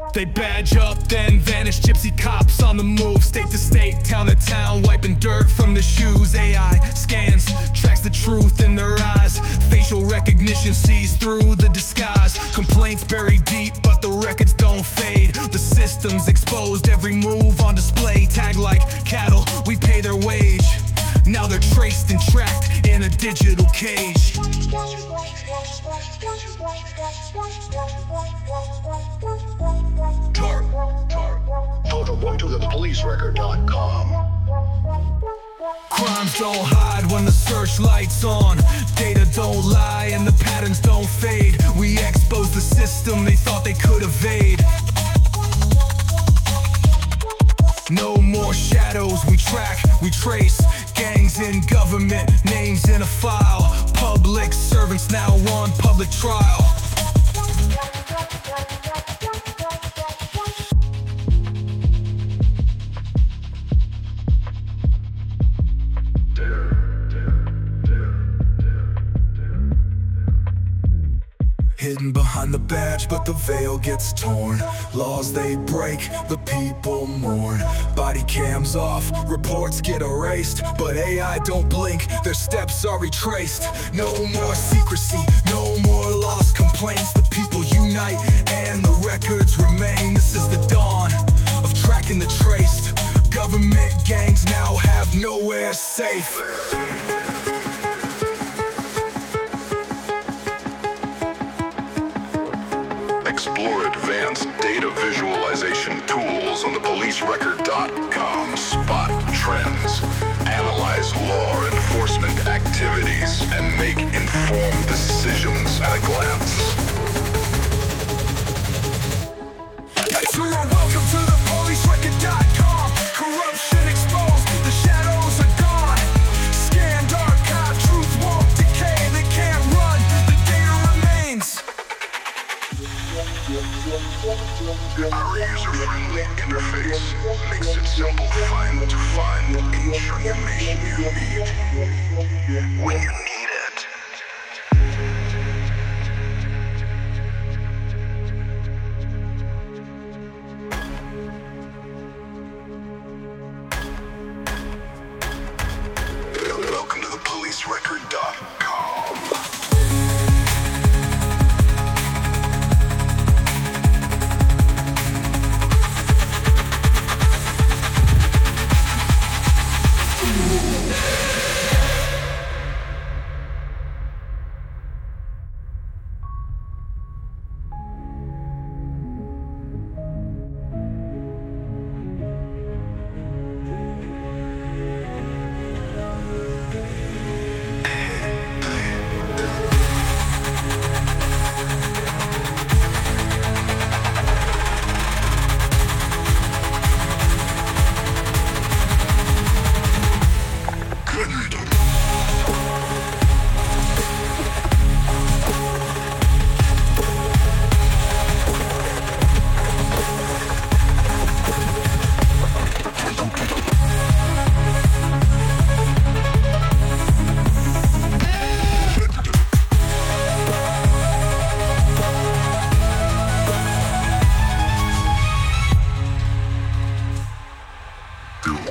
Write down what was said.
They badge up, then vanish. Gypsy cops on the move, state to state, town to town, wiping dirt from the shoes. AI scans, tracks the truth in their eyes. Facial recognition sees through the disguise. Complaints buried deep, but the records don't fade. The system's exposed, every move on display. Tag like cattle, we pay their wage. Now they're traced and tracked in a digital cage. Go to thepolicerecord.com. Crimes don't hide when the searchlight's on. Data don't lie and the patterns don't fade. We expose the system they thought they could evade. No more shadows, we track, we trace. Gangs in government, names in a file. Public servants now on public trial. Hidden behind the badge, but the veil gets torn. Laws they break, the people mourn. Body cams off, reports get erased. But AI don't blink, their steps are retraced. No more secrecy, no more lost complaints. The people unite and the records remain. This is the dawn of tracking the traced. Government gangs now have nowhere safe. Explore advanced data visualization tools on thepolicerecord.com. Spot trends, analyze law enforcement activities, and make informed decisions at a glance. Welcome to thepolicerecord.com. Corruption exposed, the shadows are gone. Scanned archive, truth won't decay. They can't run, the data remains. Our user-friendly interface makes it simple to find the information you need when you need it. Welcome to thepolicerecord.com.